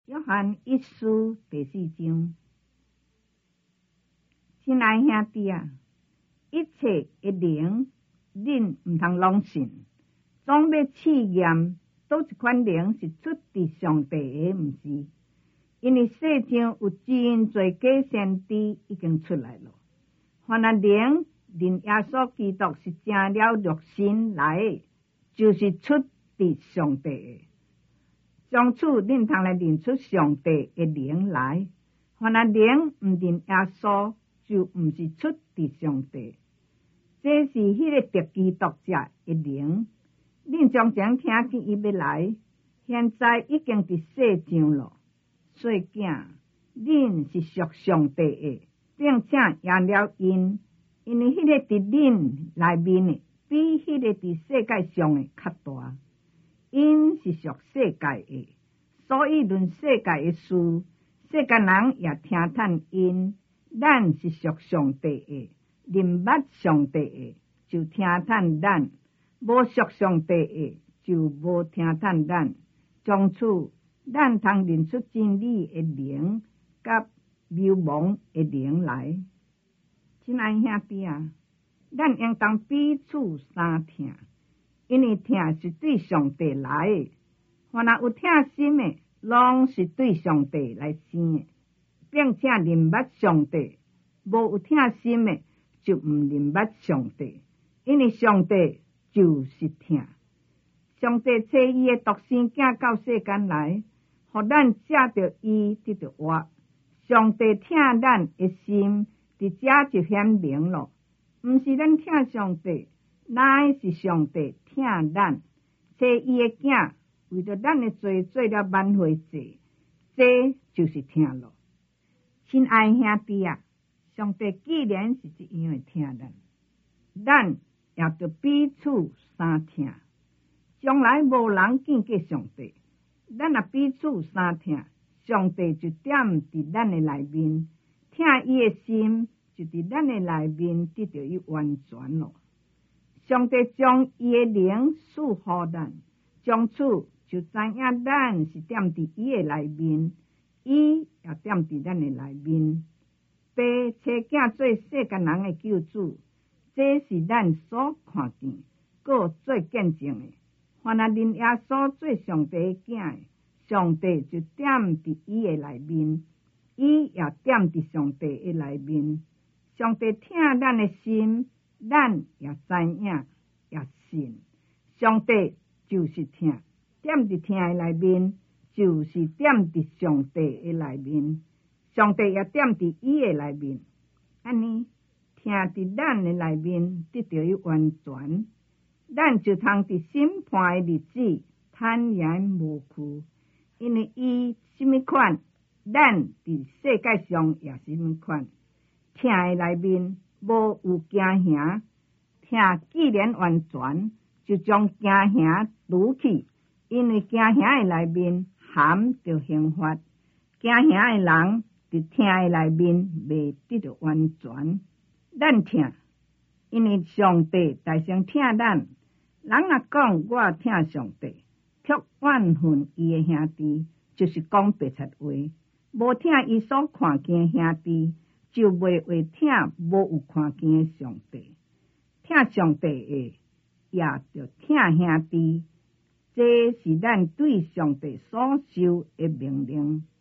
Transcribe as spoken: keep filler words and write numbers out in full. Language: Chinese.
约翰一书第四章，亲爱兄弟啊，一切一灵，恁毋通拢信，总要试验，倒一款灵是出自上帝的，毋是？因为世上有真侪假先知已经出来了，凡那灵认耶稣基督是成了肉身来的，就是出自上帝的。从此，恁通来认出上帝的灵来。凡那灵毋认耶稣，就毋是出自上帝。这是迄个得基督者的灵。恁从前听见伊要来，现在已经伫世上了。所以囝，恁是属上帝的，并且赢了因，因为迄个伫恁内面的，比迄个伫世界上的较大。因是属世界的，所以论世界的事，世界人也听叹因。咱是属上帝的，认捌上帝的，就听叹咱；无属上帝的，就无听叹咱。从此，咱通认出真理的灵，甲渺茫的灵来。亲爱兄弟啊，咱应当彼此相听。因为听是对上帝来的，凡那有听心的，拢是对上帝来生的，并且认捌上帝；无有听心的，就毋认捌上帝。因为上帝就是听。上帝找伊的独生囝到世间来，互咱借着伊得着活。上帝听咱的心，伫遮就显明了，毋是咱听上帝，乃是上帝听咱，找伊的囝，为着咱的罪做了挽回祭，这就是听了。亲爱兄弟啊，上帝既然是这样的听咱，咱也着彼此相听。将来无人见过上帝，咱若彼此相听，上帝就点伫咱的内面，听伊的心就伫咱的内面得到伊完全了。上帝将伊的灵赐予咱，从此就知影咱是踮伫伊的内面，伊也踮伫咱的内面。爸找囝做世间人的救主，这是咱所看见，搁做见证的。凡那认耶稣做上帝的囝的，上帝就踮伫伊的内面，伊也踮伫上帝的内面。上帝听咱的心，咱也知影，也信。上帝就是听，踮伫听的内面，就是踮伫上帝的内面。上帝也踮伫伊的内面，安尼听伫咱的内面，得到伊完全，咱就通伫审判的日子坦然无惧，因为伊什么款，咱伫世界上也是什么款。听的内面无有惊吓，听既然完全，就将惊吓除去，因为惊吓的内面含着刑罚，惊吓的人伫听的内面未得到完全。咱听，因为上帝大声听咱。人若讲我听上帝，却怨恨伊的兄弟，就是讲白贼话。无听伊所看见的兄弟，就袂会听无有看见的上帝。听上帝的，也着听兄弟，这是咱对上帝所受的命令。